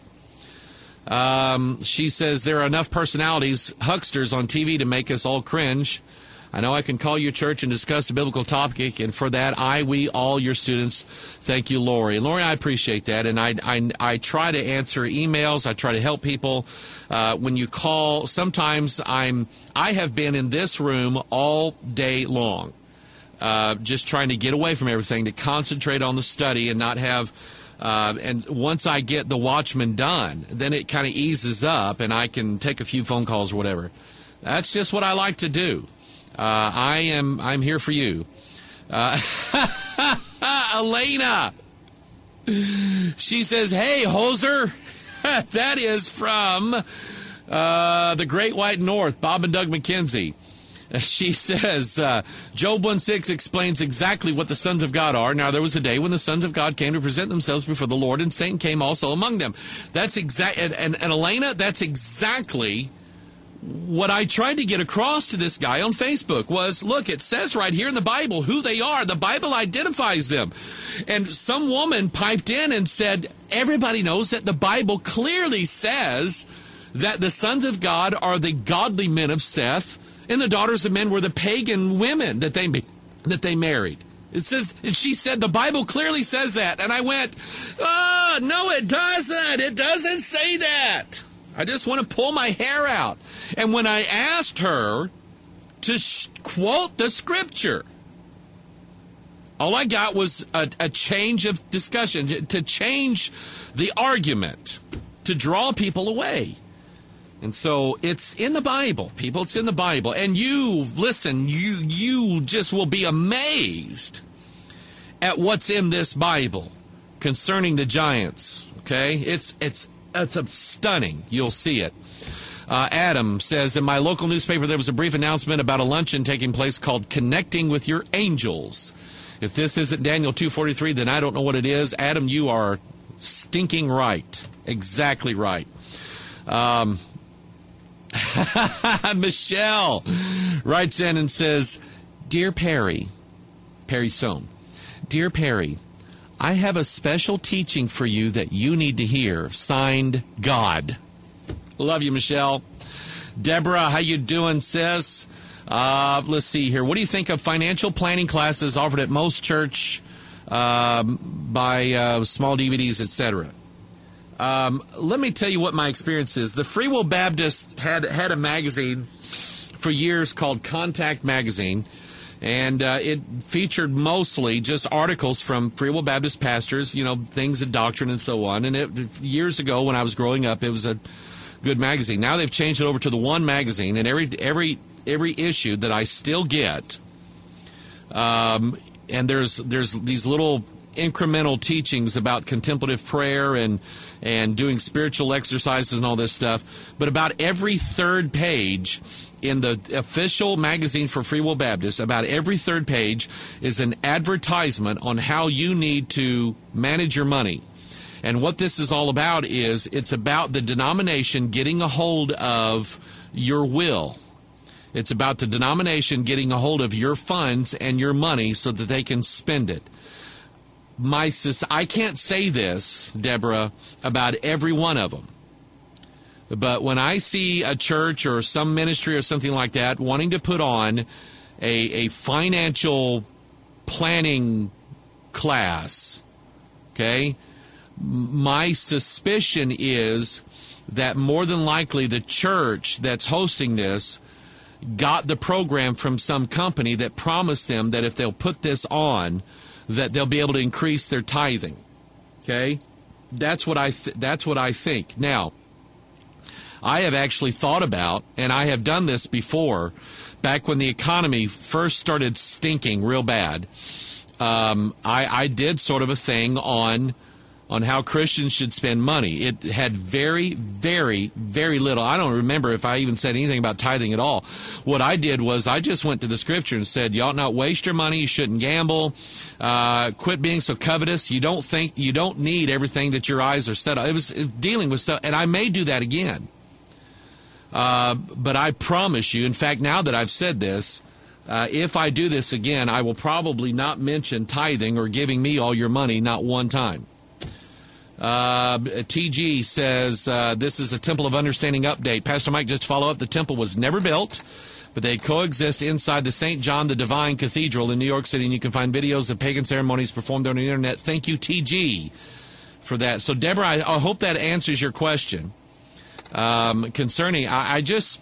She says there are enough personalities, hucksters on TV to make us all cringe. I know I can call your church and discuss the biblical topic, and for that, we, all your students, thank you, Lori. Lori, I appreciate that, and I try to answer emails. I try to help people. When you call, sometimes I have been in this room all day long, just trying to get away from everything, to concentrate on the study and not have, and once I get the Watchman done, then it kind of eases up, and I can take a few phone calls or whatever. That's just what I like to do. I'm here for you. Elena, she says, hey, hoser. That is from the Great White North, Bob and Doug McKenzie. She says, Job 1:6 explains exactly what the sons of God are. Now, there was a day when the sons of God came to present themselves before the Lord, and Satan came also among them. That's and Elena, that's exactly what I tried to get across to this guy on Facebook was, look, it says right here in the Bible who they are. The Bible identifies them. And some woman piped in and said, everybody knows that the Bible clearly says that the sons of God are the godly men of Seth, and the daughters of men were the pagan women that they married. It says, and she said, the Bible clearly says that. And I went, oh, no, it doesn't. It doesn't say that. I just want to pull my hair out. And when I asked her to quote the scripture, all I got was a change of discussion, to change the argument, to draw people away. And so it's in the Bible, people. It's in the Bible. And you, listen, you just will be amazed at what's in this Bible concerning the giants, okay? It's stunning. You'll see it. Adam says, in my local newspaper, there was a brief announcement about a luncheon taking place called Connecting with Your Angels. If this isn't Daniel 2:43, then I don't know what it is. Adam, you are stinking right. Exactly right. Michelle writes in and says, Dear Perry Stone, Dear Perry, I have a special teaching for you that you need to hear. Signed, God. Love you, Michelle. Deborah, how you doing, sis? Let's see here. What do you think of financial planning classes offered at most church by small DVDs, etc.? Let me tell you what my experience is. The Free Will Baptist had a magazine for years called Contact Magazine. And it featured mostly just articles from Free Will Baptist pastors, things of doctrine and so on. And years ago when I was growing up, it was a good magazine. Now they've changed it over to the One magazine, and every issue that I still get, and there's these little incremental teachings about contemplative prayer and doing spiritual exercises and all this stuff. But about every third page in the official magazine for Free Will Baptist, about every third page is an advertisement on how you need to manage your money. And what this is all about is it's about the denomination getting a hold of your will. It's about the denomination getting a hold of your funds and your money so that they can spend it. I can't say this, Deborah, about every one of them. But when I see a church or some ministry or something like that wanting to put on a financial planning class, okay, my suspicion is that more than likely the church that's hosting this got the program from some company that promised them that if they'll put this on, that they'll be able to increase their tithing. Okay? That's what I think. Now, I have actually thought about, and I have done this before, back when the economy first started stinking real bad. I did sort of a thing on how Christians should spend money. It had very, very, very little. I don't remember if I even said anything about tithing at all. What I did was I just went to the scripture and said, you ought not waste your money. You shouldn't gamble. Quit being so covetous. You don't need everything that your eyes are set on. It was dealing with stuff, and I may do that again. But I promise you, in fact, now that I've said this, if I do this again, I will probably not mention tithing or giving me all your money, not one time. TG says, this is a Temple of Understanding update. Pastor Mike, just to follow up, the temple was never built, but they coexist inside the St. John the Divine Cathedral in New York City, and you can find videos of pagan ceremonies performed on the internet. Thank you, TG, for that. So, Deborah, I hope that answers your question. Concerning, I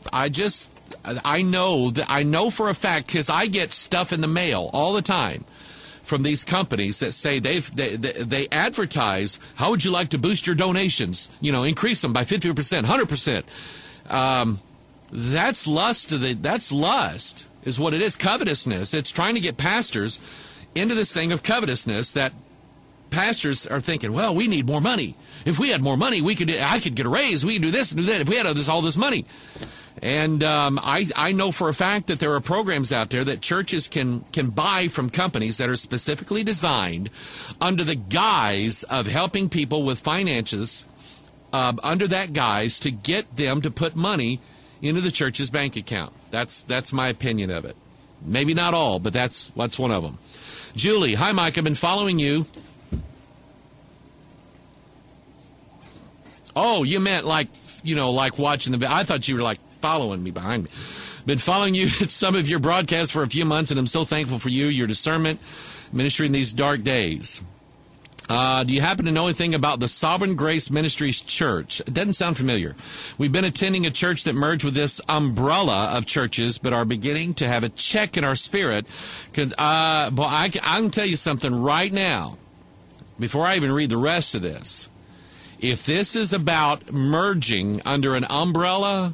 know for a fact, because I get stuff in the mail all the time from these companies that say they advertise, how would you like to boost your donations? Increase them by 50%, 100%. That's lust. That's lust is what it is. Covetousness. It's trying to get pastors into this thing of covetousness that pastors are thinking, well, we need more money. If we had more money, I could get a raise. We could do this and do that if we had all this money. And I know for a fact that there are programs out there that churches can buy from companies that are specifically designed under the guise of helping people with finances, under that guise to get them to put money into the church's bank account. That's my opinion of it. Maybe not all, but that's one of them. Julie, hi, Mike. I've been following you. Oh, you meant like watching the. I thought you were like following me behind me. Been following you at some of your broadcasts for a few months, and I'm so thankful for your discernment, ministry in these dark days. Do you happen to know anything about the Sovereign Grace Ministries Church? It doesn't sound familiar. We've been attending a church that merged with this umbrella of churches, but are beginning to have a check in our spirit. I can tell you something right now, before I even read the rest of this. If this is about merging under an umbrella,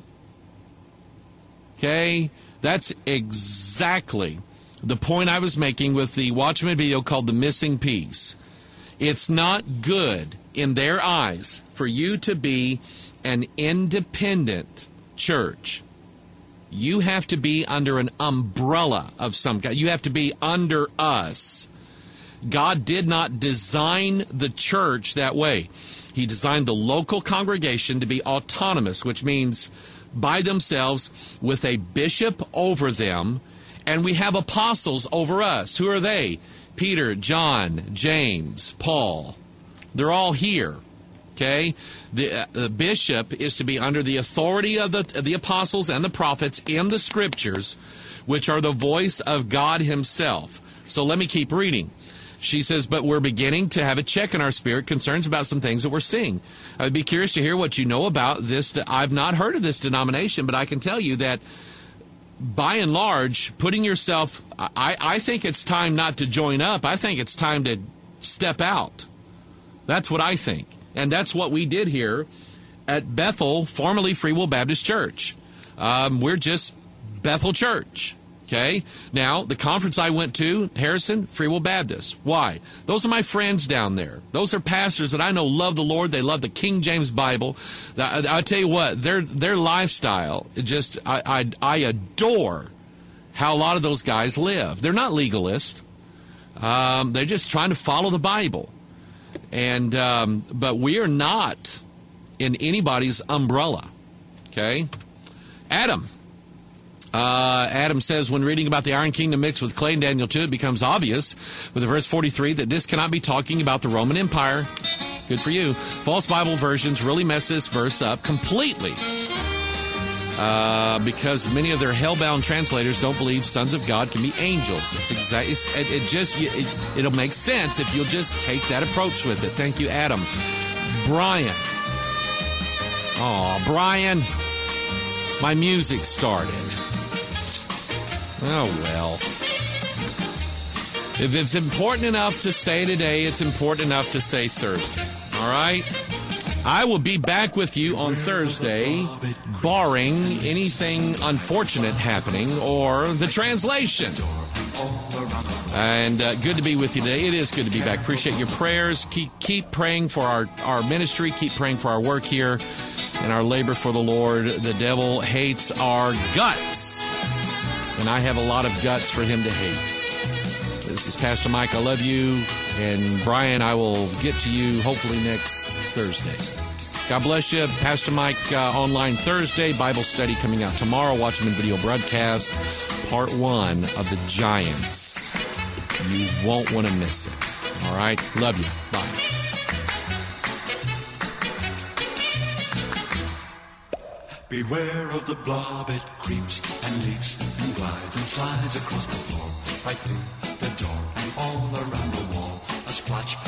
okay, that's exactly the point I was making with the Watchman video called The Missing Piece. It's not good in their eyes for you to be an independent church. You have to be under an umbrella of some kind. You have to be under us. God did not design the church that way. He designed the local congregation to be autonomous, which means by themselves with a bishop over them, and we have apostles over us. Who are they? Peter, John, James, Paul. They're all here. Okay? The bishop is to be under the authority of the apostles and the prophets in the scriptures, which are the voice of God himself. So let me keep reading. She says, but we're beginning to have a check in our spirit, concerns about some things that we're seeing. I'd be curious to hear what you know about this. I've not heard of this denomination, but I can tell you that by and large, putting yourself, I think it's time not to join up. I think it's time to step out. That's what I think. And that's what we did here at Bethel, formerly Free Will Baptist Church. We're just Bethel Church. Okay? Now, the conference I went to, Harrison, Free Will Baptist. Why? Those are my friends down there. Those are pastors that I know love the Lord. They love the King James Bible. I'll tell you what, their lifestyle, just, I adore how a lot of those guys live. They're not legalists. They're just trying to follow the Bible. And, but we are not in anybody's umbrella. Okay? Adam says, when reading about the Iron Kingdom mixed with clay in Daniel 2, it becomes obvious with the verse 43 that this cannot be talking about the Roman Empire. Good for you. False Bible versions really mess this verse up completely because many of their hell-bound translators don't believe sons of God can be angels. It'll make sense if you'll just take that approach with it. Thank you, Adam. Brian. Oh, Brian. My music started. Oh, well. If it's important enough to say today, it's important enough to say Thursday. All right? I will be back with you on Thursday, barring anything unfortunate happening or the translation. And good to be with you today. It is good to be back. Appreciate your prayers. Keep praying for our ministry. Keep praying for our work here and our labor for the Lord. The devil hates our guts, and I have a lot of guts for him to hate. This is Pastor Mike. I love you. And Brian, I will get to you hopefully next Thursday. God bless you. Pastor Mike online Thursday. Bible study coming out tomorrow. Watchman video broadcast. Part 1 of the Giants. You won't want to miss it. All right? Love you. Bye. Beware of the blob. It creeps and leaps and glides and slides across the floor, right through the door and all around the wall. A splotch